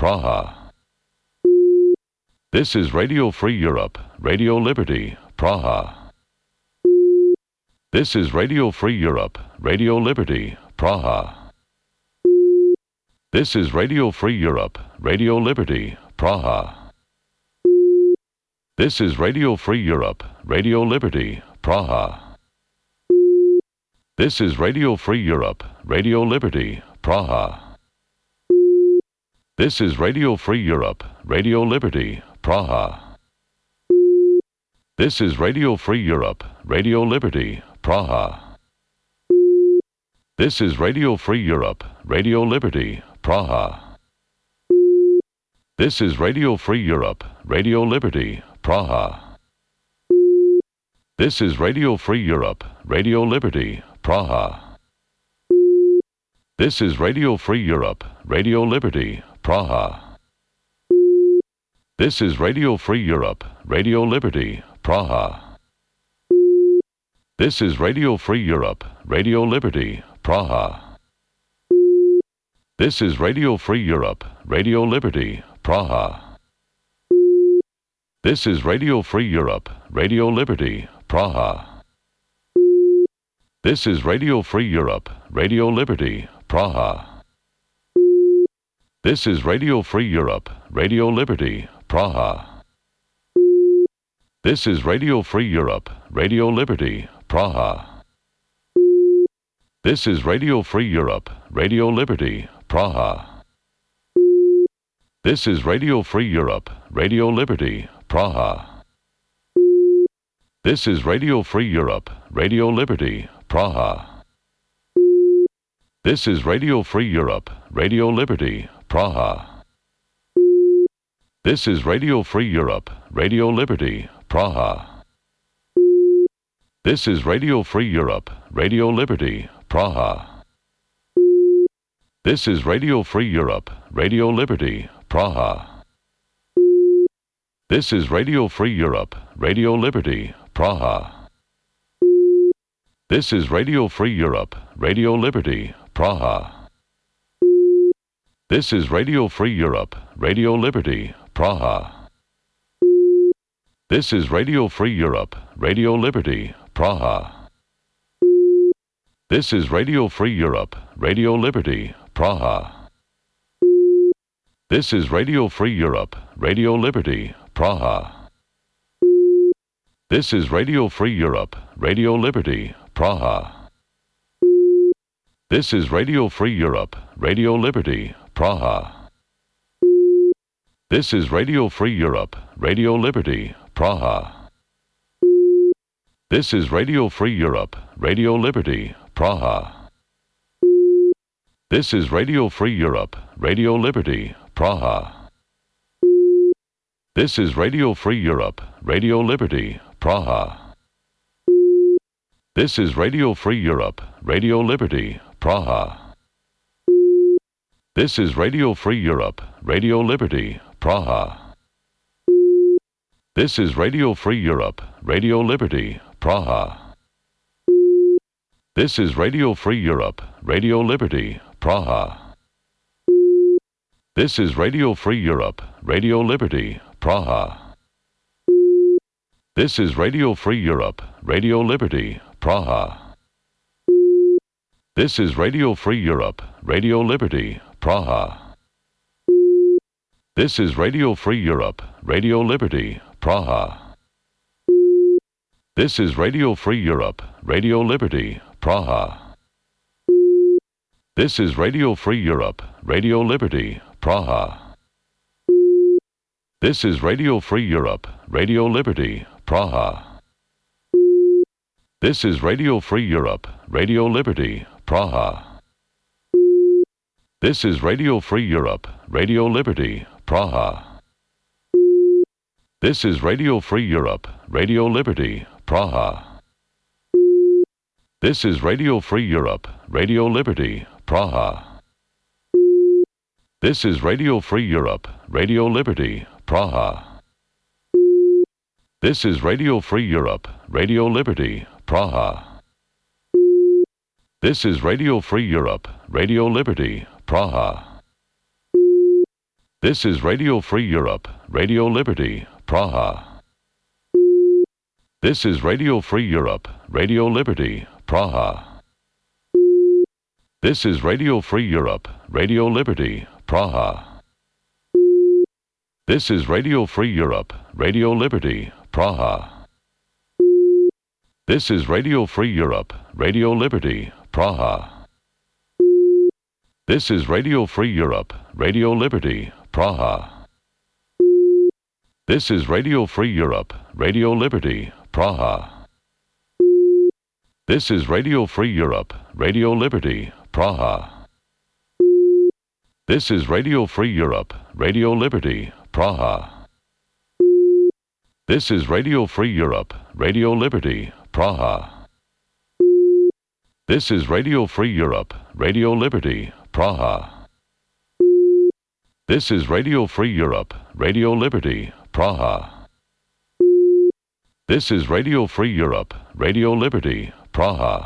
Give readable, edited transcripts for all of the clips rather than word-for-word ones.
Praha. This is Radio Free Europe, Radio Liberty, Praha. This is Radio Free Europe, Radio Liberty, Praha. This is Radio Free Europe, Radio Liberty, Praha. This is Radio Free Europe, Radio Liberty, Praha. This is Radio Free Europe, Radio Liberty, Praha. This is Radio Free Europe, Radio Liberty, Praha. This is Radio Free Europe, Radio Liberty, Praha. This is Radio Free Europe, Radio Liberty, Praha. This is Radio Free Europe, Radio Liberty, Praha. This is Radio Free Europe, Radio Liberty, Praha. This is Radio Free Europe, Radio Liberty, Praha. This is Radio Free Europe, Radio Liberty, Praha. This is Radio Free Europe, Radio Liberty, Praha. This is Radio Free Europe, Radio Liberty, Praha. This is Radio Free Europe, Radio Liberty, Praha. This is Radio Free Europe, Radio Liberty, Praha. This is Radio Free Europe, Radio Liberty, Praha. This is Radio Free Europe, Radio Liberty, Praha. This is Radio Free Europe, Radio Liberty, Praha. This is Radio Free Europe, Radio Liberty, Praha. This is Radio Free Europe, Radio Liberty, Praha. This is Radio Free Europe, Radio Liberty, Praha. This is Radio Free Europe, Radio Liberty, Praha. This is Radio Free Europe, Radio Liberty, Praha. This is Radio Free Europe, Radio Liberty, Praha. This is Radio Free Europe, Radio Liberty, Praha. This is Radio Free Europe, Radio Liberty, Praha. This is Radio Free Europe, Radio Liberty, Praha. This is Radio Free Europe, Radio Liberty, Praha. This is Radio Free Europe, Radio Liberty, Praha. This is Radio Free Europe, Radio Liberty, Praha. This is Radio Free Europe, Radio Liberty, Praha. This is Radio Free Europe, Radio Liberty, Praha. This is Radio Free Europe, Radio Liberty, Praha. This is Radio Free Europe, Radio Liberty, Praha. This is Radio Free Europe, Radio Liberty, Praha. This is Radio Free Europe, Radio Liberty, Praha. This is Radio Free Europe, Radio Liberty, Praha. This is Radio Free Europe, Radio Liberty, Praha. This is Radio Free Europe, Radio Liberty, Praha. This is Radio Free Europe, Radio Liberty, Praha. This is Radio Free Europe, Radio Liberty, Praha. This is Radio Free Europe, Radio Liberty, Praha. This is Radio Free Europe, Radio Liberty, Praha. This is Radio Free Europe, Radio Liberty, Praha. This is Radio Free Europe, Radio Liberty, Praha. This is Radio Free Europe, Radio Liberty, Praha. This is Radio Free Europe, Radio Liberty, Praha. This is Radio Free Europe, Radio Liberty, Praha. This is Radio Free Europe, Radio Liberty, Praha. This is Radio Free Europe, Radio Liberty, Praha. This is Radio Free Europe, Radio Liberty, Praha. This is Radio Free Europe, Radio Liberty, Praha. This is Radio Free Europe, Radio Liberty, Praha. This is Radio Free Europe, Radio Liberty, Praha. This is Radio Free Europe, Radio Liberty, Praha. This is Radio Free Europe, Radio Liberty, Praha. This is Radio Free Europe, Radio Liberty, Praha. This is Radio Free Europe, Radio Liberty, Praha. This is Radio Free Europe, Radio Liberty, Praha. This is Radio Free Europe, Radio Liberty, Praha. This is Radio Free Europe, Radio Liberty, Praha. This is Radio Free Europe, Radio Liberty, Praha. This is Radio Free Europe, Radio Liberty, Praha. This is Radio Free Europe, Radio Liberty, Praha. This is Radio Free Europe, Radio Liberty, Praha. This is Radio Free Europe, Radio Liberty, Praha. This is Radio Free Europe, Radio Liberty, Praha.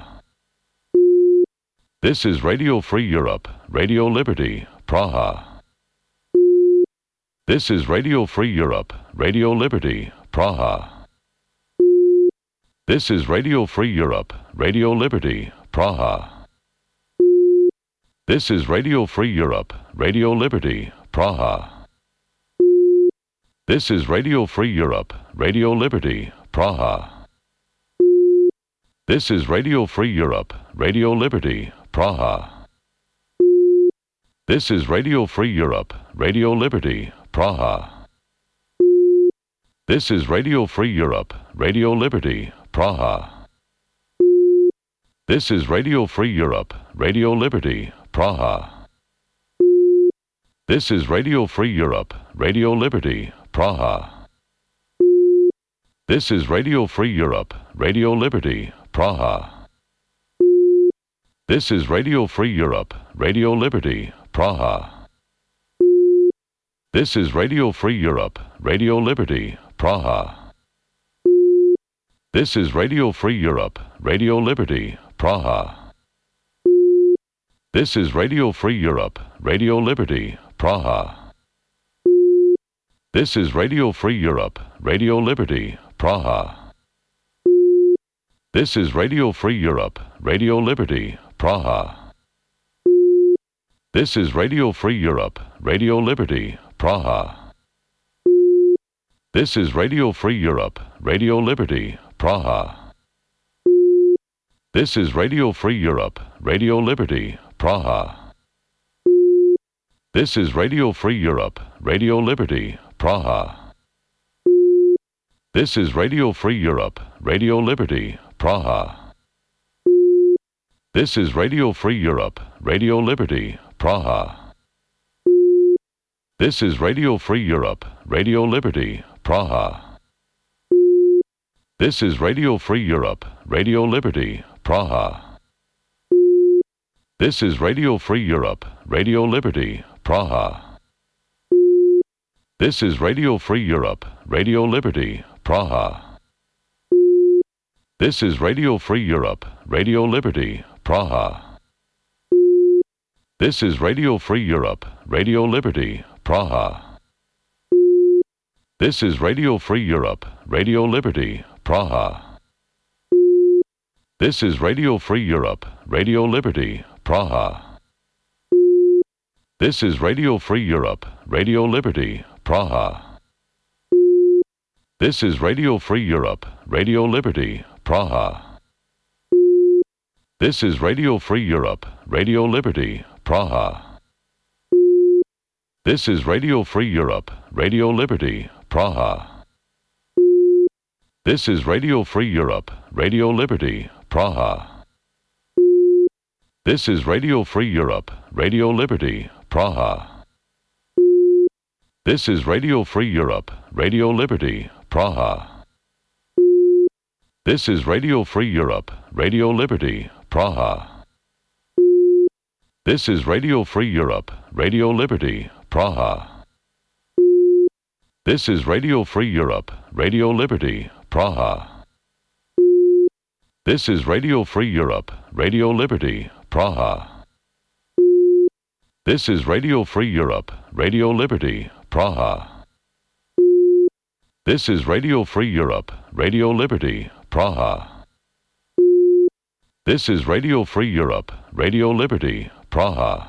This is Radio Free Europe, Radio Liberty, Praha. This is Radio Free Europe, Radio Liberty, Praha. This is Radio Free Europe, Radio Liberty, Praha. This is Radio Free Europe, Radio Liberty, Praha. This is Radio Free Europe, Radio Liberty, Praha. This is Radio Free Europe, Radio Liberty, Praha. This is Radio Free Europe, Radio Liberty, Praha. This is Radio Free Europe, Radio Liberty, Praha. This is Radio Free Europe, Radio Liberty, Praha. This is Radio Free Europe, Radio Liberty, Praha. This is Radio Free Europe, Radio Liberty, Praha. This is Radio Free Europe, Radio Liberty, Praha. This is Radio Free Europe, Radio Liberty, Praha. This is Radio Free Europe, Radio Liberty, Praha. This is Radio Free Europe, Radio Liberty, Praha. This is Radio Free Europe, Radio Liberty, Praha. This is Radio Free Europe, Radio Liberty, Praha. This is Radio Free Europe, Radio Liberty, Praha. This is Radio Free Europe, Radio Liberty, Praha. This is Radio Free Europe, Radio Liberty, Praha. This is Radio Free Europe, Radio Liberty, Praha. This is Radio Free Europe, Radio Liberty, Praha. This is Radio Free Europe, Radio Liberty, Praha. This is Radio Free Europe, Radio Liberty, Praha. This is Radio Free Europe, Radio Liberty, Praha. This is Radio Free Europe, Radio Liberty, Praha. This is Radio Free Europe, Radio Liberty, Praha. This is Radio Free Europe, Radio Liberty, Praha. This is Radio Free Europe, Radio Liberty, Praha. This is Radio Free Europe, Radio Liberty, Praha. This is Radio Free Europe, Radio Liberty, Praha. This is Radio Free Europe, Radio Liberty, Praha. This is Radio Free Europe, Radio Liberty, Praha. This is Radio Free Europe, Radio Liberty, Praha. This is Radio Free Europe, Radio Liberty, Praha. This is Radio Free Europe, Radio Liberty, Praha. This is Radio Free Europe, Radio Liberty, Praha. This is Radio Free Europe, Radio Liberty, Praha. This is Radio Free Europe, Radio Liberty, Praha. This is Radio Free Europe, Radio Liberty, Praha. This is Radio Free Europe, Radio Liberty, Praha. This is Radio Free Europe, Radio Liberty, Praha. This is Radio Free Europe, Radio Liberty, Praha. This is Radio Free Europe, Radio Liberty, Praha. This is Radio Free Europe, Radio Liberty, Praha.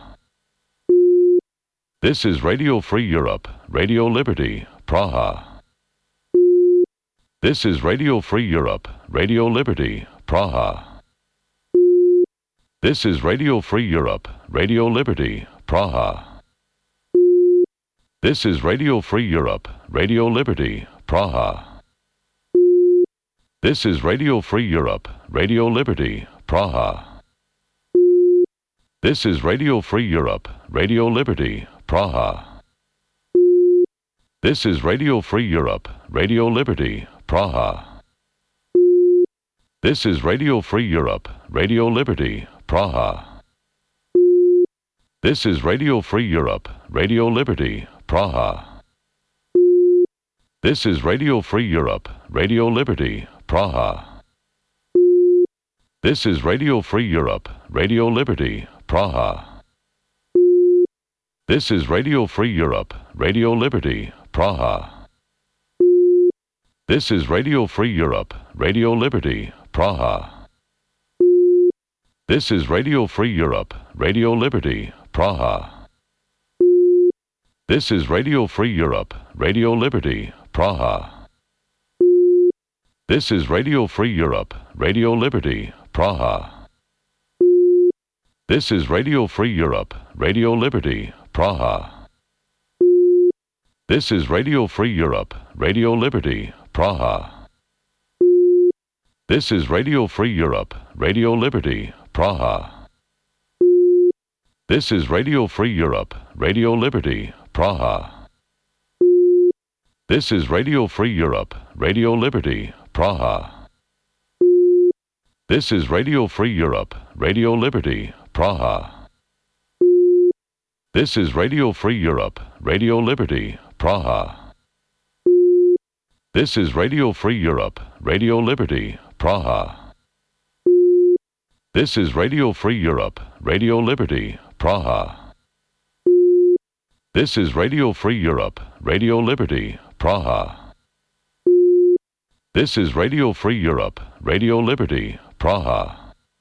This is Radio Free Europe, Radio Liberty, Praha. This is Radio Free Europe, Radio Liberty, Praha. This is Radio Free Europe, Radio Liberty, Praha. This is Radio Free Europe, Radio Liberty, Praha. This is Radio Free Europe, Radio Liberty, Praha. This is Radio Free Europe, Radio Liberty, Praha. This is Radio Free Europe, Radio Liberty, Praha. This is Radio Free Europe, Radio Liberty, Praha. This is Radio Free Europe, Radio Liberty, Praha. This is Radio Free Europe, Radio Liberty, Praha. This is Radio Free Europe, Radio Liberty, Praha. This is Radio Free Europe, Radio Liberty, Praha. This is Radio Free Europe, Radio Liberty, Praha. This is Radio Free Europe, Radio Liberty, Praha. This is Radio Free Europe, Radio Liberty, Praha. This is Radio Free Europe, Radio Liberty, Praha. This is Radio Free Europe, Radio Liberty, Praha. This is Radio Free Europe, Radio Liberty, Praha. This is Radio Free Europe, Radio Liberty, Praha. This is Radio Free Europe, Radio Liberty, Praha. This is Radio Free Europe, Radio Liberty, Praha. This is Radio Free Europe, Radio Liberty, Praha. This is Radio Free Europe, Radio Liberty, Praha. This is Radio Free Europe, Radio Liberty, Praha. This is Radio Free Europe, Radio Liberty, Praha. This is Radio Free Europe, Radio Liberty, Praha. This is Radio Free Europe, Radio Liberty, Praha.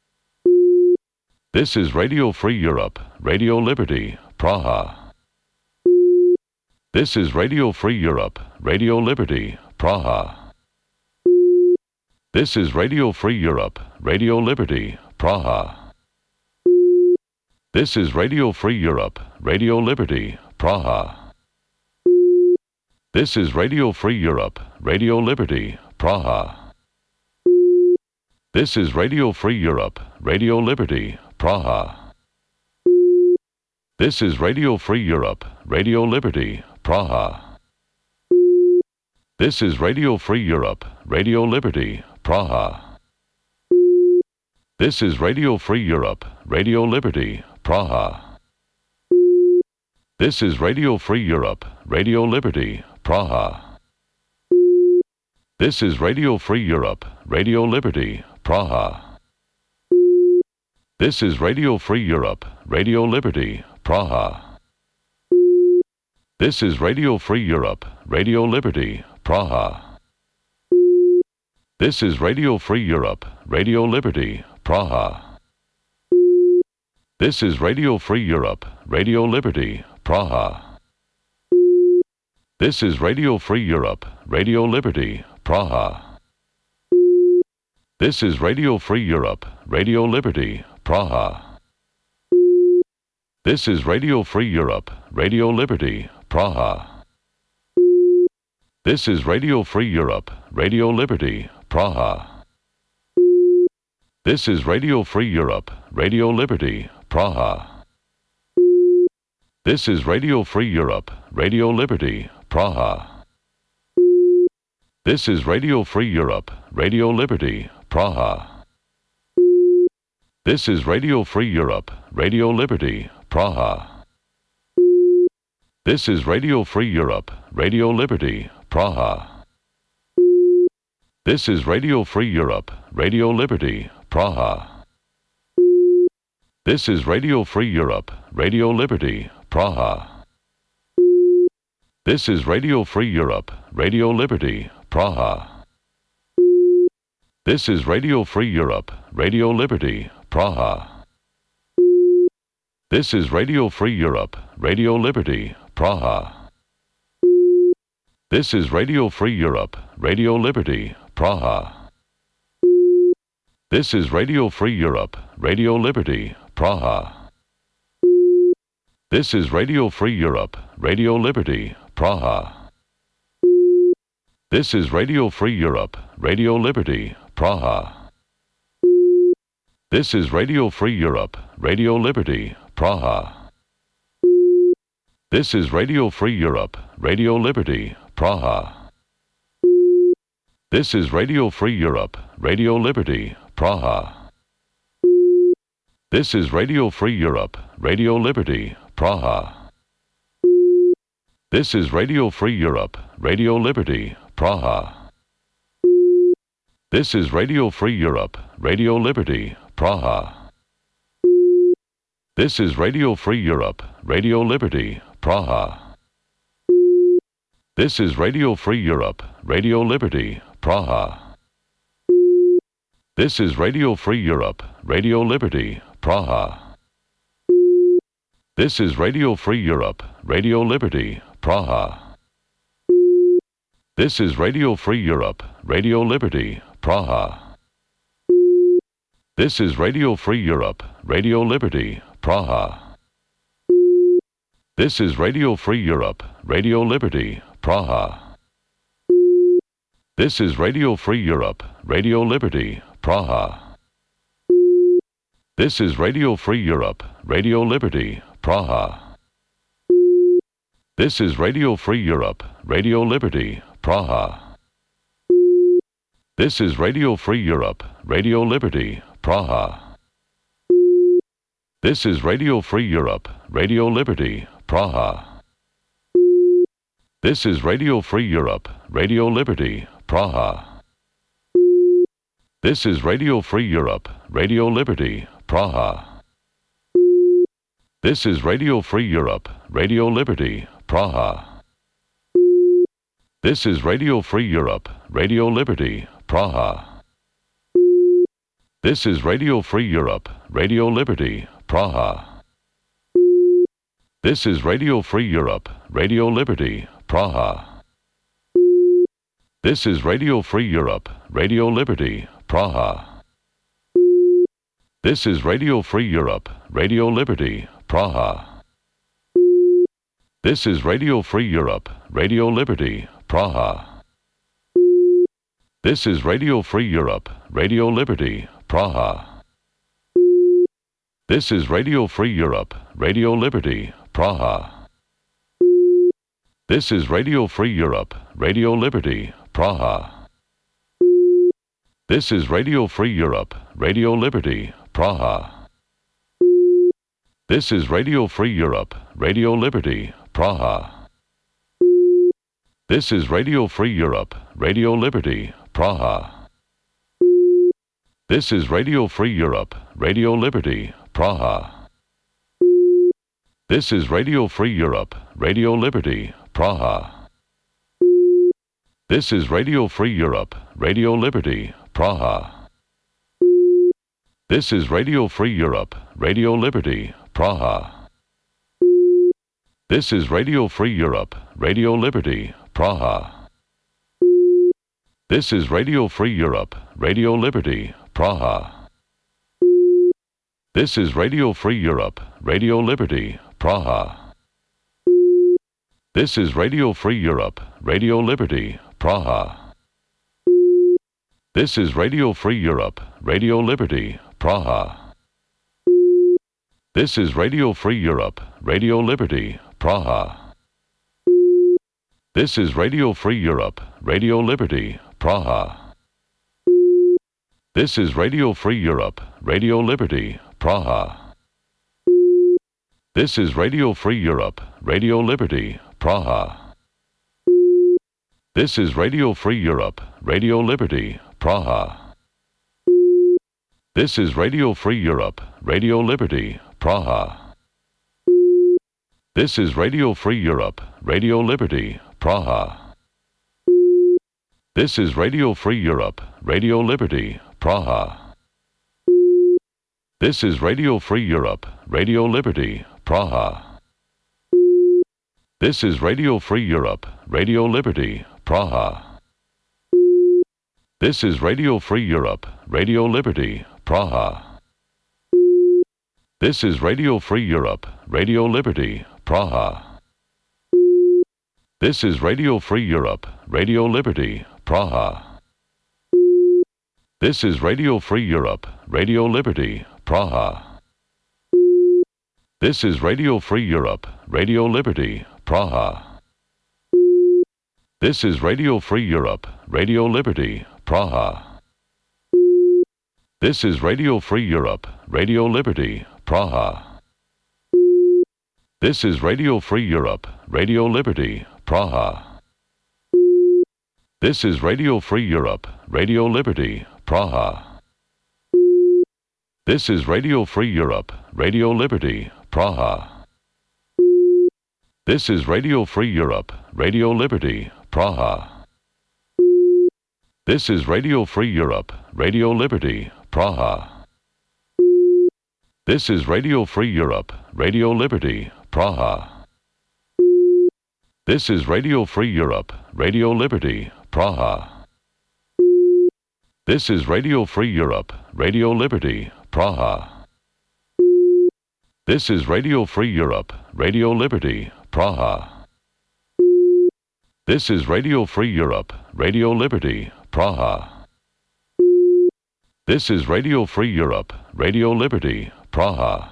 This is Radio Free Europe, Radio Liberty, Praha. This is Radio Free Europe, Radio Liberty, Praha. This is Radio Free Europe, Radio Liberty, Praha. This is Radio Free Europe, Radio Liberty, Praha. This is Radio Free Europe, Radio Liberty, Praha. This is Radio Free Europe, Radio Liberty, Praha. This is Radio Free Europe, Radio Liberty, Praha. This is Radio Free Europe, Radio Liberty, Praha. This is Radio Free Europe, Radio Liberty, Praha. This is Radio Free Europe, Radio Liberty, Praha. This is Radio Free Europe, Radio Liberty, Praha. This is Radio Free Europe, Radio Liberty, Praha. This is Radio Free Europe, Radio Liberty, Praha. This is Radio Free Europe, Radio Liberty, Praha. This is Radio Free Europe, Radio Liberty, Praha. This is Radio Free Europe, Radio Liberty, Praha. This is Radio Free Europe, Radio Liberty, Praha. This is Radio Free Europe, Radio Liberty, Praha. This is Radio Free Europe, Radio Liberty, Praha. This is Radio Free Europe, Radio Liberty, Praha. This is Radio Free Europe, Radio Liberty, Praha. This is Radio Free Europe, Radio Liberty, Praha. This is Radio Free Europe, Radio Liberty, Praha. This is Radio Free Europe, Radio Liberty, Praha. This is Radio Free Europe, Radio Liberty, Praha. This is Radio Free Europe, Radio Liberty, Praha. This is Radio Free Europe, Radio Liberty, Praha. This is Radio Free Europe, Radio Liberty, Praha. This is Radio Free Europe, Radio Liberty, Praha. This is Radio Free Europe, Radio Liberty, Praha. This is Radio Free Europe, Radio Liberty, Praha. This is Radio Free Europe, Radio Liberty, Praha. This is Radio Free Europe, Radio Liberty, Praha. This is Radio Free Europe, Radio Liberty, Praha. This is Radio Free Europe, Radio Liberty, Praha. This is Radio Free Europe, Radio Liberty, Praha. This is Radio Free Europe, Radio Liberty, Praha. This is Radio Free Europe, Radio Liberty, Praha. This is Radio Free Europe, Radio Liberty, Praha. This is Radio Free Europe, Radio Liberty, Praha. This is Radio Free Europe, Radio Liberty, Praha. This is Radio Free Europe, Radio Liberty, Praha. This is Radio Free Europe, Radio Liberty, Praha. This is Radio Free Europe, Radio Liberty, Praha. This is Radio Free Europe, Radio Liberty, Praha. This is Radio Free Europe, Radio Liberty, Praha. This is Radio Free Europe, Radio Liberty, Praha. This is Radio Free Europe, Radio Liberty, Praha. This is Radio Free Europe, Radio Liberty, Praha. This is Radio Free Europe, Radio Liberty, Praha. This is Radio Free Europe, Radio Liberty, Praha. This is Radio Free Europe, Radio Liberty, Praha. This is Radio Free Europe, Radio Liberty, Praha. This is Radio Free Europe, Radio Liberty, Praha. This is Radio Free Europe, Radio Liberty, Praha. This is Radio Free Europe, Radio Liberty, Praha. This is Radio Free Europe, Radio Liberty, Praha. This is Radio Free Europe, Radio Liberty, Praha. This is Radio Free Europe, Radio Liberty, Praha. This is Radio Free Europe, Radio Liberty, Praha. This is Radio Free Europe, Radio Liberty, Praha. This is Radio Free Europe, Radio Liberty, Praha. This is Radio Free Europe, Radio Liberty, Praha. This is Radio Free Europe, Radio Liberty, Praha. This is Radio Free Europe, Radio Liberty, Praha. This is Radio Free Europe, Radio Liberty, Praha. This is Radio Free Europe, Radio Liberty, Praha. This is Radio Free Europe, Radio Liberty, Praha. This is Radio Free Europe, Radio Liberty, Praha. This is Radio Free Europe, Radio Liberty, Praha. This is Radio Free Europe, Radio Liberty, Praha. This is Radio Free Europe, Radio Liberty, Praha. This is Radio Free Europe, Radio Liberty, Praha. This is Radio Free Europe, Radio Liberty, Praha. This is Radio Free Europe, Radio Liberty, Praha. This is Radio Free Europe, Radio Liberty, Praha. This is Radio Free Europe, Radio Liberty, Praha. This is Radio Free Europe, Radio Liberty, Praha. This is Radio Free Europe, Radio Liberty, Praha. This is Radio Free Europe, Radio Liberty, Praha. This is Radio Free Europe, Radio Liberty, Praha. This is Radio Free Europe, Radio Liberty, Praha. This is Radio Free Europe, Radio Liberty, Praha. This is Radio Free Europe, Radio Liberty, Praha. This is Radio Free Europe, Radio Liberty, Praha. This is Radio Free Europe, Radio Liberty, Praha. This is Radio Free Europe, Radio Liberty, Praha. This is Radio Free Europe, Radio Liberty, Praha. This is Radio Free Europe, Radio Liberty, Praha. This is Radio Free Europe, Radio Liberty, Praha. This is Radio Free Europe, Radio Liberty, Praha. This is Radio Free Europe, Radio Liberty, Praha. This is Radio Free Europe, Radio Liberty, Praha. This is Radio Free Europe, Radio Liberty, Praha. This is Radio Free Europe, Radio Liberty, Praha. This is Radio Free Europe, Radio Liberty, Praha. This is Radio Free Europe, Radio Liberty, Praha. This is Radio Free Europe, Radio Liberty, Praha. This is Radio Free Europe, Radio Liberty, Praha. This is Radio Free Europe, Radio Liberty, Praha. This is Radio Free Europe, Radio Liberty, Praha. This is Radio Free Europe, Radio Liberty, Praha. This is Radio Free Europe, Radio Liberty, Praha.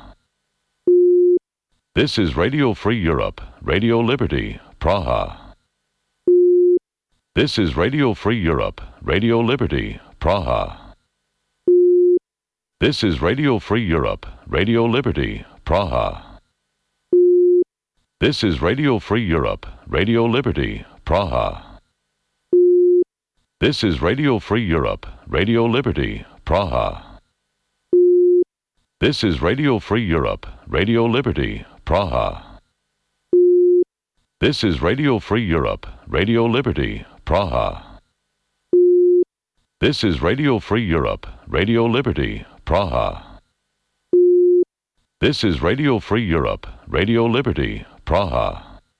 This is Radio Free Europe, Radio Liberty, Praha. This is Radio Free Europe, Radio Liberty, Praha. This is Radio Free Europe, Radio Liberty, Praha. This is Radio Free Europe, Radio Liberty, Praha. This is Radio Free Europe, Radio Liberty, Praha. This is Radio Free Europe, Radio Liberty, Praha. This is Radio Free Europe, Radio Liberty, Praha. This is Radio Free Europe, Radio Liberty, Praha. This is Radio Free Europe, Radio Liberty, Praha.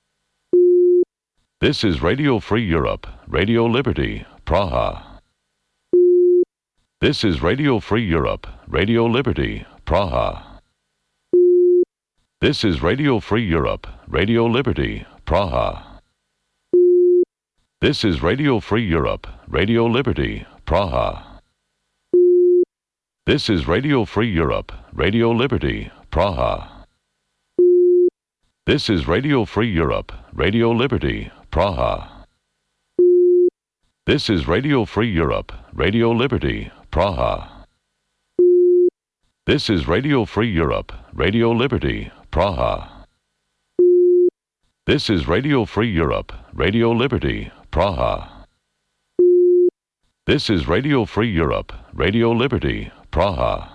This is Radio Free Europe, Radio Liberty, Praha. This is Radio Free Europe, Radio Liberty, Praha. This is Radio Free Europe, Radio Liberty, Praha. This is Radio Free Europe, Radio Liberty, Praha. This is Radio Free Europe, Radio Liberty, Praha. This is Radio Free Europe, Radio Liberty, Praha. This is Radio Free Europe, Radio Liberty, Praha. This is Radio Free Europe, Radio Liberty, Praha. This is Radio Free Europe, Radio Liberty, Praha. This is Radio Free Europe, Radio Liberty, Praha.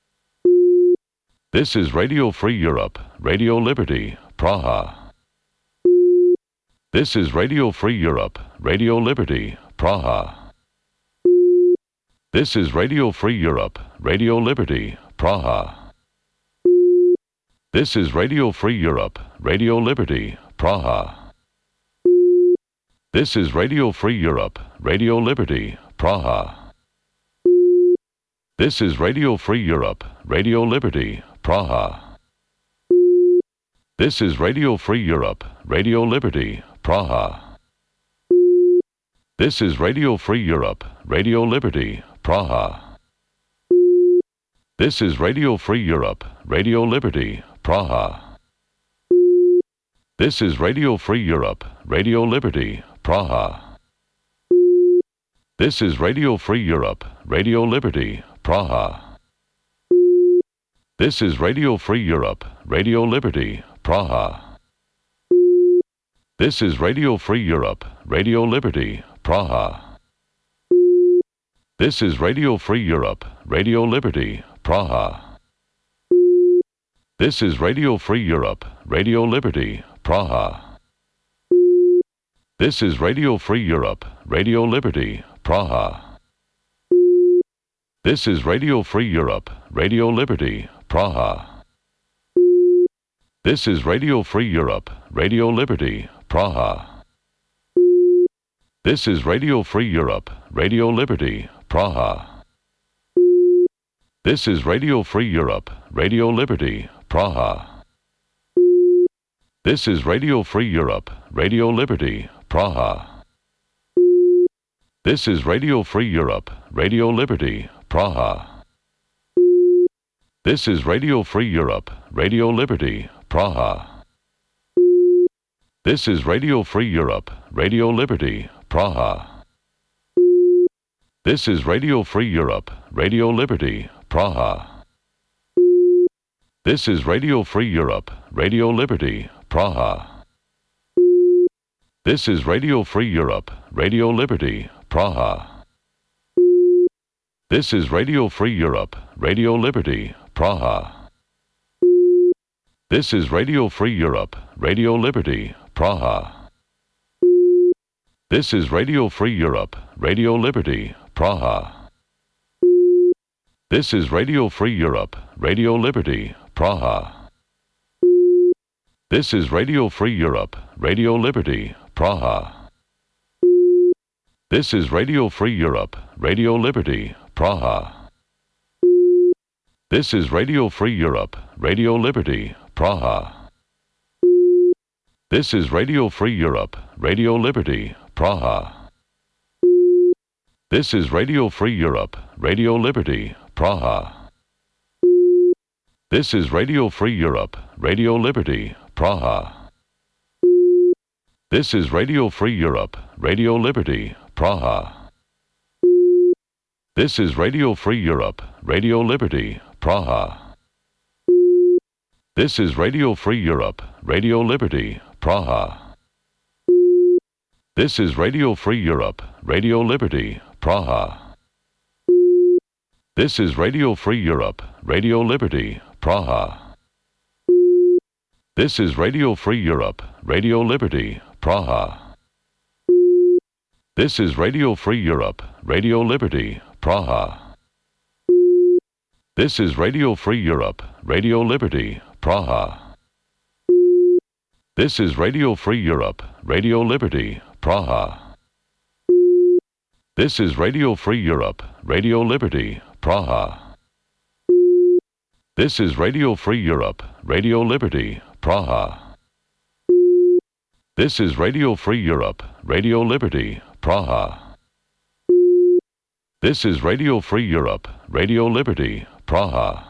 This is Radio Free Europe, Radio Liberty, Praha. This is Radio Free Europe, Radio Liberty, Praha. This is Radio Free Europe, Radio Liberty, Praha. This is Radio Free Europe, Radio Liberty, Praha. This is Radio Free Europe, Radio Liberty, Praha. This is Radio Free Europe, Radio Liberty, Praha. This is Radio Free Europe, Radio Liberty, Praha. This is Radio Free Europe, Radio Liberty, Praha. This is Radio Free Europe, Radio Liberty, Praha. This is Radio Free Europe, Radio Liberty, Praha. This is Radio Free Europe, Radio Liberty, Praha. This is Radio Free Europe, Radio Liberty, Praha. This is Radio Free Europe, Radio Liberty, Praha. This is Radio Free Europe, Radio Liberty, Praha. This is Radio Free Europe, Radio Liberty, Praha. This is Radio Free Europe, Radio Liberty, Praha. This is Radio Free Europe, Radio Liberty, Praha. This is Radio Free Europe, Radio Liberty, Praha. This is Radio Free Europe, Radio Liberty, Praha. This is Radio Free Europe, Radio Liberty, Praha. This is Radio Free Europe, Radio Liberty, Praha. This is Radio Free Europe, Radio Liberty, Praha. This is Radio Free Europe, Radio Liberty, Praha. This is Radio Free Europe, Radio Liberty, Praha. This is Radio Free Europe, Radio Liberty, Praha. This is Radio Free Europe, Radio Liberty, Praha. This is Radio Free Europe, Radio Liberty, Praha. This is Radio Free Europe, Radio Liberty, Praha. This is Radio Free Europe, Radio Liberty, Praha. This is Radio Free Europe, Radio Liberty, Praha. This is Radio Free Europe, Radio Liberty, Praha. This is Radio Free Europe, Radio Liberty, Praha. This is Radio Free Europe, Radio Liberty, Praha. This is Radio Free Europe, Radio Liberty, Praha. This is Radio Free Europe, Radio Liberty, Praha. This is Radio Free Europe, Radio Liberty, Praha. This is Radio Free Europe, Radio Liberty, Praha. This is Radio Free Europe, Radio Liberty, Praha. This is Radio Free Europe, Radio Liberty, Praha. This is Radio Free Europe, Radio Liberty, Praha. This is Radio Free Europe, Radio Liberty, Praha. This is Radio Free Europe, Radio Liberty, Praha. This is Radio Free Europe, Radio Liberty, Praha. This is Radio Free Europe, Radio Liberty, Praha. This is Radio Free Europe, Radio Liberty, Praha. This is Radio Free Europe, Radio Liberty, Praha. This is Radio Free Europe, Radio Liberty, Praha. This is Radio Free Europe, Radio Liberty, Praha. This is Radio Free Europe, Radio Liberty, Praha. This is Radio Free Europe, Radio Liberty, Praha.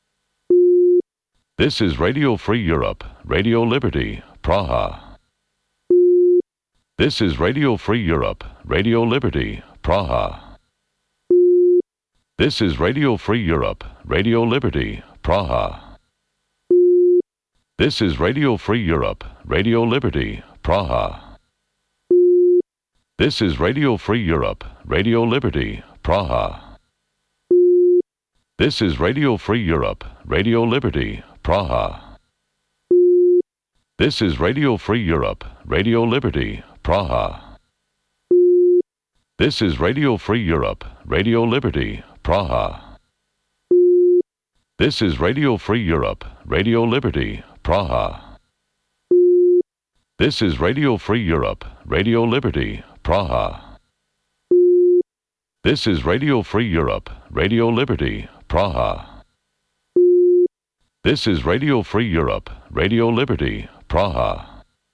This is Radio Free Europe, Radio Liberty, Praha. This is Radio Free Europe, Radio Liberty, Praha. This is Radio Free Europe, Radio Liberty, Praha. This is Radio Free Europe, Radio Liberty, Praha. This is Radio Free Europe, Radio Liberty, Praha. This is Radio Free Europe, Radio Liberty, Praha. This is Radio Free Europe, Radio Liberty, Praha. This is Radio Free Europe, Radio Liberty, Praha. This is Radio Free Europe, Radio Liberty, Praha. This is Radio Free Europe, Radio Liberty, Praha. This is Radio Free Europe, Radio Liberty, Praha. This is Radio Free Europe, Radio Liberty, Praha.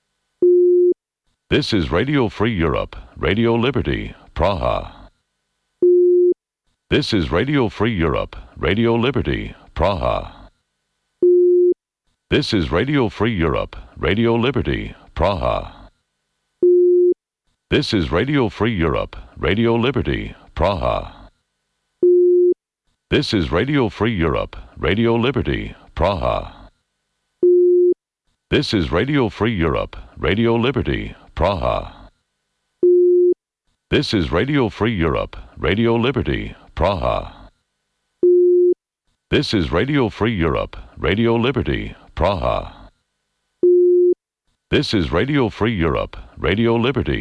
This is Radio Free Europe, Radio Liberty, Praha. This is Radio Free Europe, Radio Liberty, Praha. This is Radio Free Europe, Radio Liberty, Praha. This is Radio Free Europe, Radio Liberty, Praha. This is Radio Free Europe, Radio Liberty, Praha. This is Radio Free Europe, Radio Liberty, Praha. This is Radio Free Europe, Radio Liberty, Praha. This is Radio Free Europe, Radio Liberty, Praha. This is Radio Free Europe, Radio Liberty.